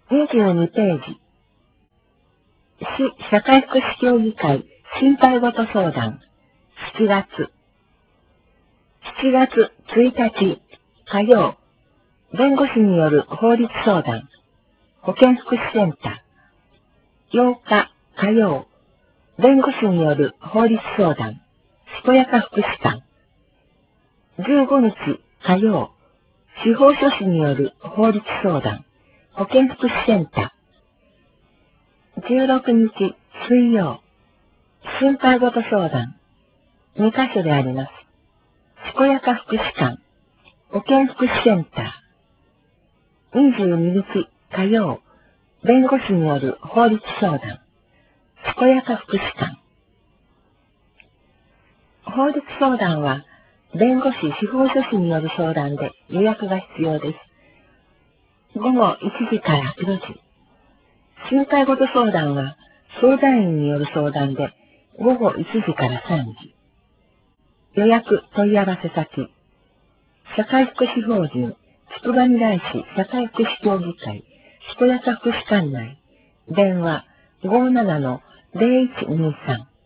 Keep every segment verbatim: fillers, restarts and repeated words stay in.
にじゅうにページ。市社会福祉協議会心配ごと相談。しちがつ。しちがつついたち火曜。弁護士による法律相談。保健福祉センター。ようか火曜。弁護士による法律相談。しこやか福祉館。じゅうごにち火曜。司法書士による法律相談。保健福祉センター。じゅうろくにち水曜。心配ごと相談。にカ所であります。しこやか福祉館。保健福祉センター。にじゅうににち火曜。弁護士による法律相談。しこやか福祉館。法律相談は、弁護士司法書士による相談で予約が必要です。ごごいちじからよじ。心配ごと相談は、相談員による相談でごごいちじからさんじ。予約問い合わせ先。社会福祉法人、つくばみらい市社会福祉協議会、しこやか福祉館内。電話ごーななのぜろいちにさん。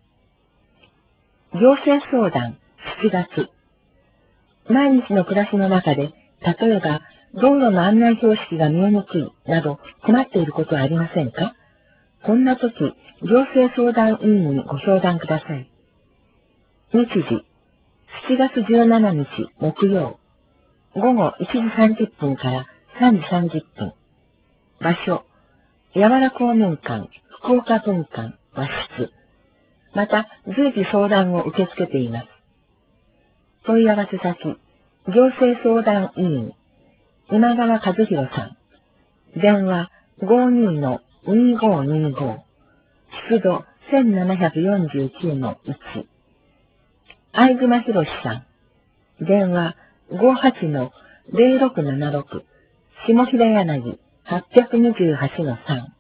行政相談しちがつ。毎日の暮らしの中で、例えば道路の案内標識が見えにくいなど困っていることはありませんか？こんな時、行政相談委員にご相談ください。日時、しちがつじゅうしちにち木曜、ごごいちじさんじゅっぷんからさんじさんじゅっぷん。場所、やわら公民館、福岡分館、和室。また、随時相談を受け付けています。問い合わせ先、行政相談委員、今川和弘さん。電話ごーにーのにーごーにーごー。出土せんななひゃくよんじゅうきゅうのいち。相熊博さん。電話ごーはちのぜろろくななろく。下平柳はっぴゃくにじゅうはちのさん。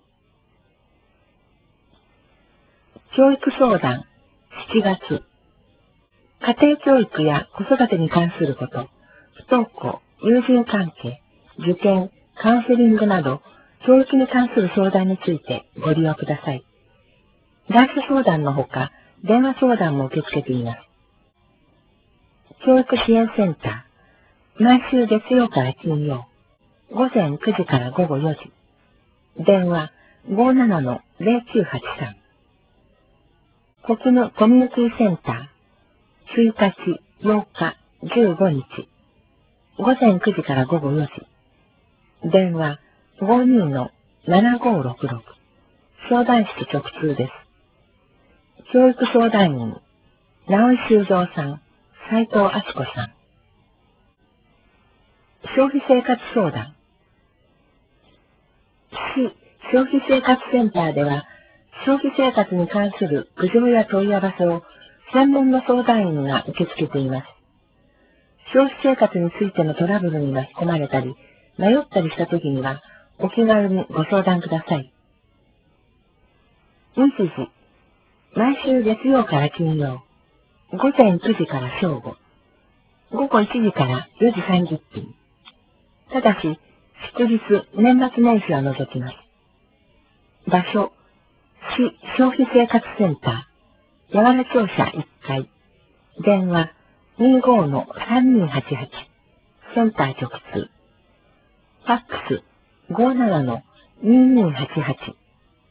教育相談しちがつ。家庭教育や子育てに関すること、不登校、友人関係、受験、カウンセリングなど、教育に関する相談についてご利用ください。来所相談のほか、電話相談も受け付けています。教育支援センター、毎週月曜から金曜、ごぜんくじからごごよじ。電話ごーななのぜろきゅうはちさん。国務コミュニティセンター、ついたち、ようか、じゅうごにち。ごぜんくじからごごよじ。電話ごーにーのななごーろくろく。相談室直通です。教育相談員、直井修造さん、斉藤敦子さん。消費生活相談。市消費生活センターでは、消費生活に関する苦情や問い合わせを専門の相談員が受け付けています。消費生活についてのトラブルに巻き込まれたり、迷ったりしたときには、お気軽にご相談ください。日時、毎週月曜から金曜、ごぜんくじから正午、ごごいちじからよじさんじゅっぷん。ただし、祝日、年末年始は除きます。場所、市消費生活センター、やわら庁舎いっかい。電話にーごーのさんにーはちはち。センター直通。ファックスごーななのにーにーはちはち。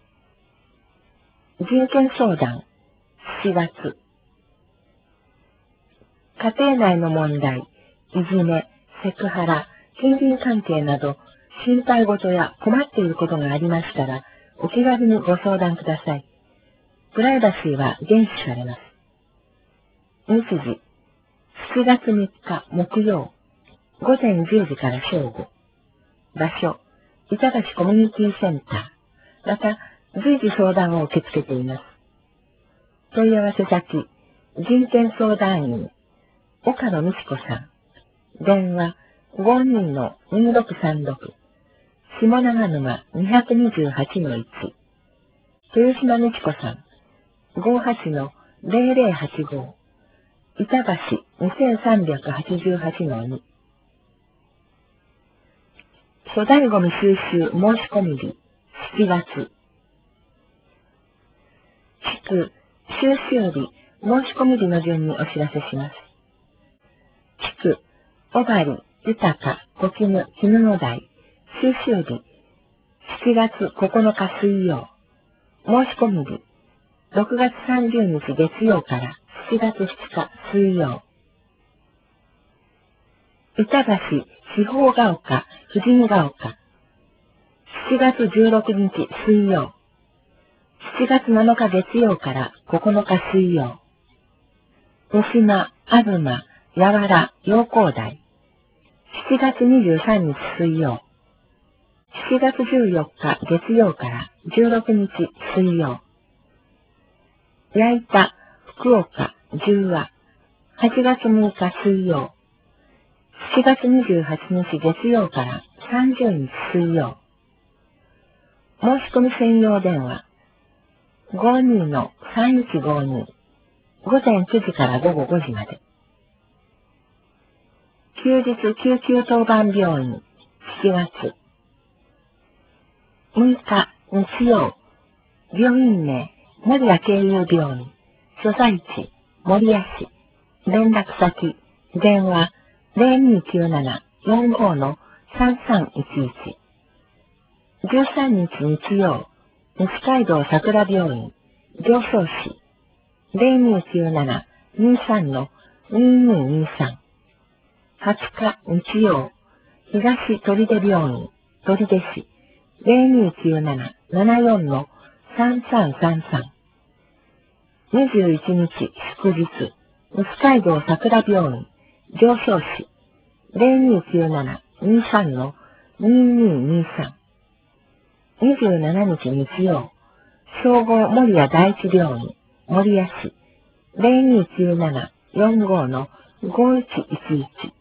人権相談しちがつ。家庭内の問題、いじめ、セクハラ、近隣関係など、心配事や困っていることがありましたら、お気軽にご相談ください。プライバシーは厳守されます。日時、しちがつみっか木曜、ごぜんじゅうじから正午。場所、板橋コミュニティセンター。また、随時相談を受け付けています。問い合わせ先、人権相談員、岡野美智子さん。電話ごーにーのにーろくさんろく。下長沼にひゃくにじゅうはちのいち。豊島美智子さん。ごーはちのぜろぜろはちご。板橋にせんさんびゃくはちじゅうはちのに。 粗大ごみ収集申し込み日、しちがつ。地区、収集日、申し込み日の順にお知らせします。地区、小針、豊、小絹、絹の台、収集日、しちがつここのか水曜。申し込み日、ろくがつさんじゅうにち月曜からしちがつふつか水曜。板橋、四方が丘、富士見が丘。しちがつじゅうろくにち水曜。しちがつなのか月曜からここのか水曜。三島、東、八原、陽光台。しちがつにじゅうさんにち水曜。しちがつじゅうよっか月曜からじゅうろくにち水曜。矢板、福岡、十和。はちがつむいか水曜。しちがつにじゅうはちにち月曜からさんじゅうにち水曜。申し込み専用電話。ごじゅうにのさんいちごに。ごぜんくじからごごごじまで。休日救急当番病院、しちがつ。むいか日曜。病院名、守谷経由病院。所在地、守谷市。連絡先、電話、ゼロにきゅうなな よんご のさんさんいちいち。じゅうさんにち日曜。西街道桜病院、上昇市。ゼロにきゅうなな にさん のにににさん。はつか日曜。東取手病院、取手市。ゼロにきゅうなな ななよん のさんさんさんさん。にじゅういちにち祝日。西街道桜病院、上昇市。ゼロにきゅうなな にさん のにににさん。にじゅうしちにち日曜。総合守谷第一病院、守谷市。ゼロにきゅうなな よんご のごいちいちいち。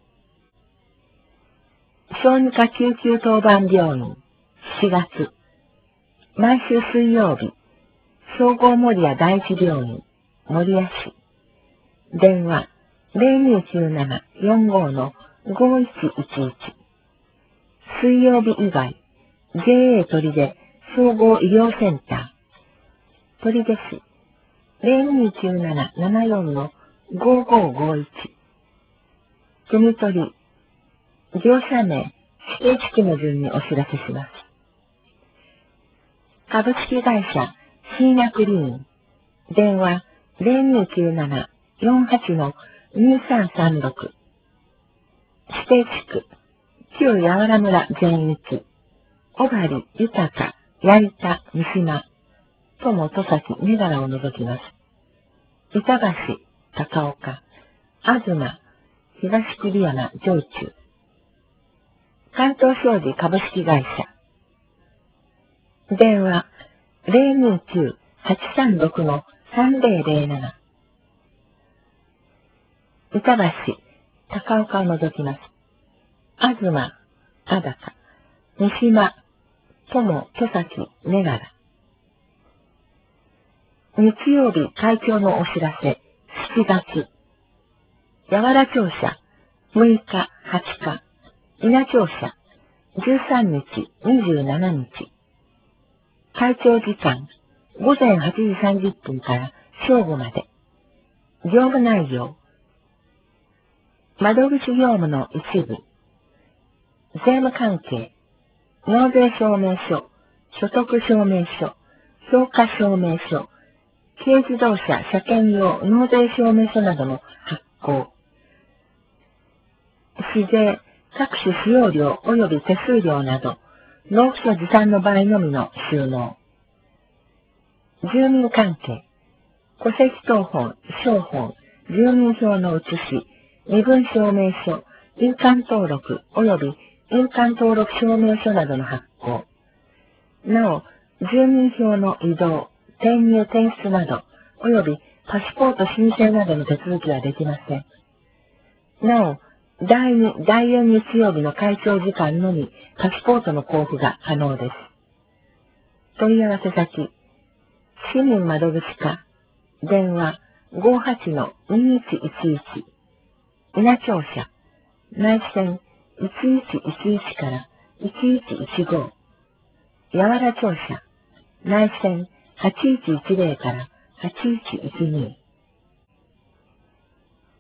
小児科救急当番病院、しちがつ。毎週水曜日。総合守谷第一病院、守谷市。電話、ゼロにきゅうなな よんご のごいちいちいち。水曜日以外、ジェーエー 取手総合医療センター。取手市、ゼロにきゅうなな ななよん のごごごいち。組取り、業者名、指定地区の順にお知らせします。株式会社、新薬リーン。電話、ゼロにきゅうなな よんはち のにさんさんろく。指定地区、旧八原村全域。小針、豊、矢板、三島。友、戸崎、目柄を除きます。板橋、高岡、東、東栗山、上中。関東商事株式会社。電話、ゼロにきゅう はちさんろく のさんぜろぜろなな。板橋、高岡を除きます。東、あだか、三島、友、戸崎、目柄。日曜日会長のお知らせ、しちがつ。八原庁舎、むいか、はつか。稲庁舎、じゅうさんにち、にじゅうしちにち。会長時間、ごぜんはちじさんじゅっぷんから正午まで。業務内容。窓口業務の一部。税務関係。納税証明書、所得証明書、評価証明書、軽自動車車検用納税証明書などの発行。市税、各種使用料及び手数料など、納付書持参の場合のみの収納。住民関係。戸籍謄本、商本、住民票の写し、身分証明書、印鑑登録及び印鑑登録証明書などの発行。なお、住民票の移動、転入転出など、及びパスポート申請などの手続きはできません。なお、だいに、だいよん日曜日の会長時間のみパスポートの交付が可能です。問い合わせ先、市民窓口課、電話 ごはちのにいちいちいち、稲庁舎、内線いちいちいちいちからいちいちいちご、やわら庁舎、内線はちいちいちゼロからはちいちいちに。